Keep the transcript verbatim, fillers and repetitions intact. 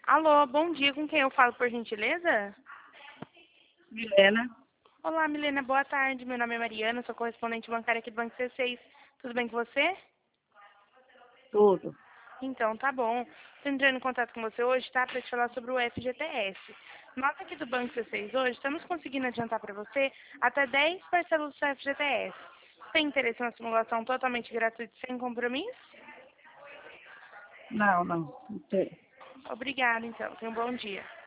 Alô, bom dia, com quem eu falo, por gentileza? Milena, Olá, Milena, boa tarde. Meu nome é Mariana, sou correspondente bancária aqui do Banco C seis. Tudo bem com você? tudo. Então, tá bom. Estou entrando em contato com você hoje, tá? Para te falar sobre o F G T S. Nós aqui do Banco C seis hoje estamos conseguindo adiantar para você até dez parcelas do seu F G T S. Tem interesse na simulação totalmente gratuita e sem compromisso? Não, não, não tem. Obrigada, então. Tenha um bom dia.